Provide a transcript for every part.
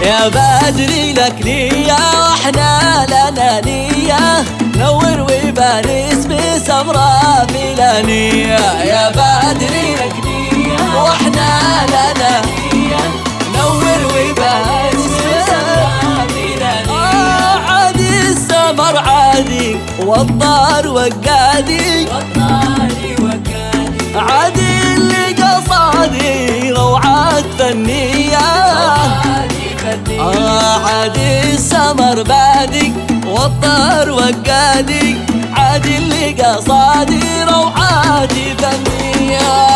يا بدري لك نية واحنا لنا نية، نور ويبان اسمي سمرة فلانية. يا بدري لك نية واحنا لنا نية، نور ويبان اسمي سمرة فلانية. عادي السمر عادي والطار وقادي، عادي اللي قصادي روعات فنية. عادي السمر بادي والطار وقادي، عادي اللي قصادي روعات فنية.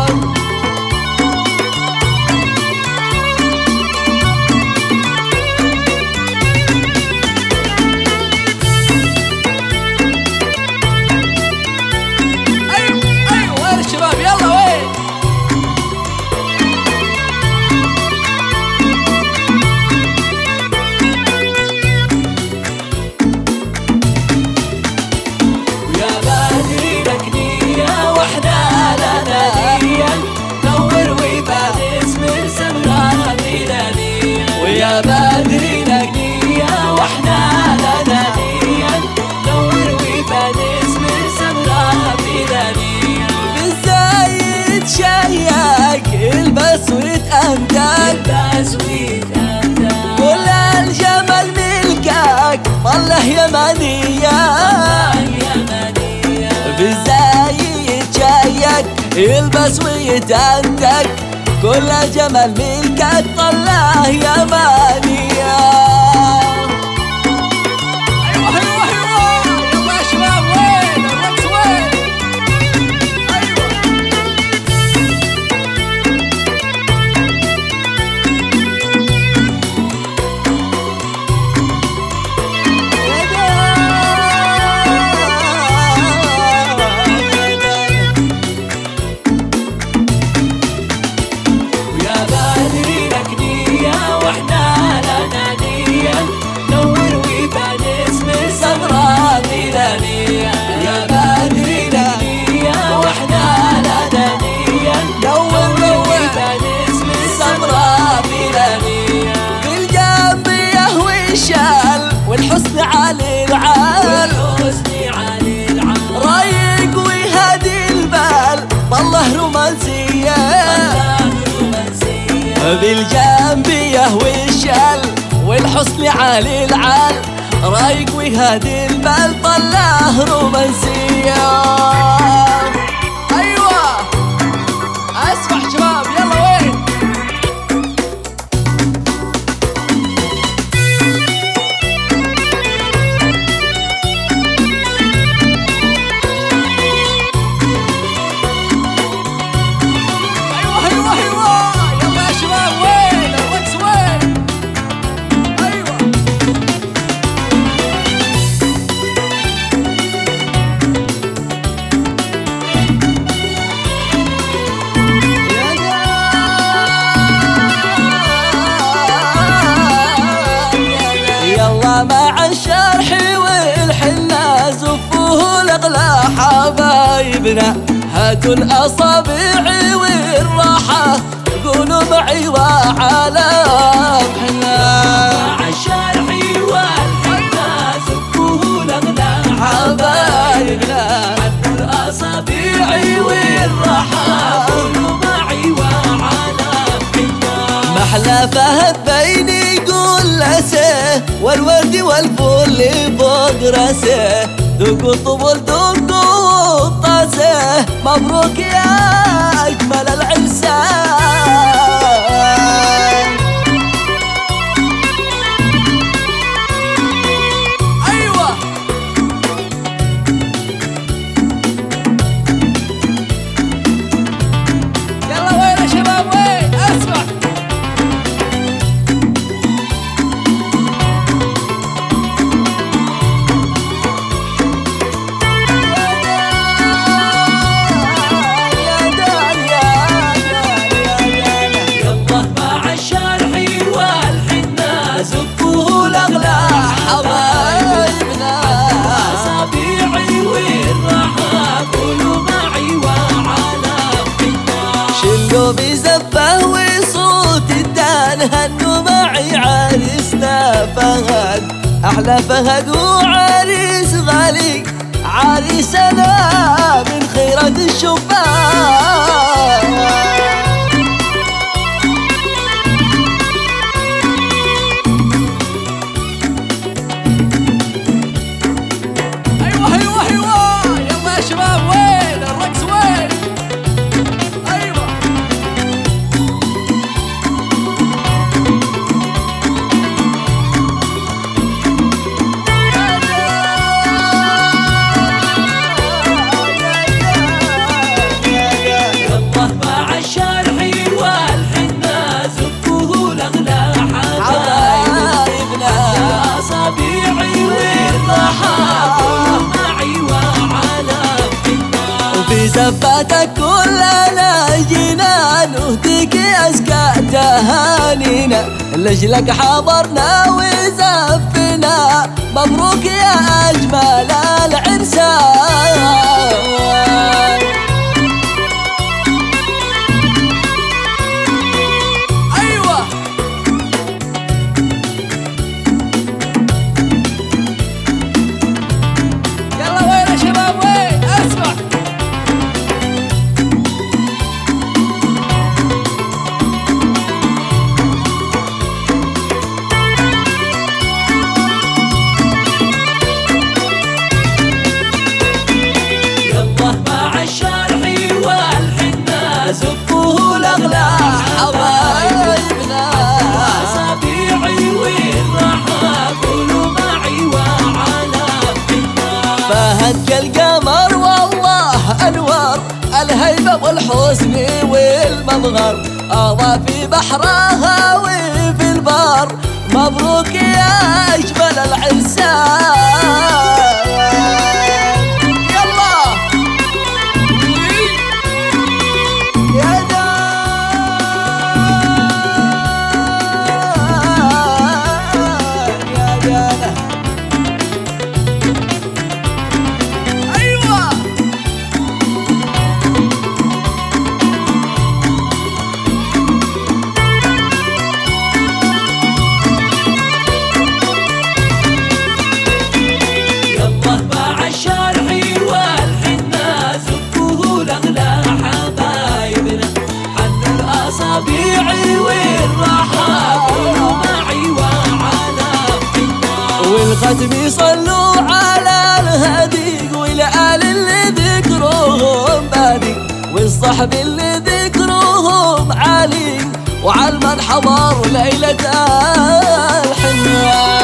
يا بدري لك نية واحنا لنا نية، نور ويبان اسمي سمرة فلانية. بالزايد شيك البس ويتأنتك، كل الجمال ملكك طله يمانية. بالزايد شيك البس ويتأنتك، كل جمال ملكك طلع يمانية. ايوه ايوه ايوه يلا يا شباب، وين الرقص وين؟ والحسن علي العال، رايق ويهدي البال طله رومانسية. بالجنب يهوي الشال والحسن علي العال، رايق ويهدي البال طله رومانسية. ايوه اسمع شباب يلا وين؟ مع الشرح والحنة زفوه الأغلى حبايبنا، هاتوا الأصابع والراحة قولوا معي وعلى حنا. مع الشرح والحنة زفوه الأغلى حبايبنا، هاتوا الأصابع والراحة قولوا معي وعلى حنا. محلى فهد بيني لسه والورد والفل فوق راسه، ذوقوا الطبل ذوقوا الطاسه، مبروك يا اجمل العرسان. ايوه يلا وين يا شباب وين؟ اسمع أحلى فهد وعريس غالي، عريسنا من خيرة الشبان. زفاتك كلنا جينا نهديك أزكى تهانينا، لجلك حضرنا وزفنا، مبروك يا أجمل العرسان. أيوة يلا وين يا شباب وين؟ اسمع زفوه الأغلى حبايبنا، أصابيعي والراحة قولوا معي وعلى فينا. فهد كالقمر والله أنوار، الهيبة والحسن والمظهر، أضاء في بحرها وفي البر، مبروك يا أجمل العرسان. والختم يصلوا على الهدي، والآل اللي ذكرهم بادي، والصحب اللي ذكرهم عالي، وعلى من حضر ليلة الحنان.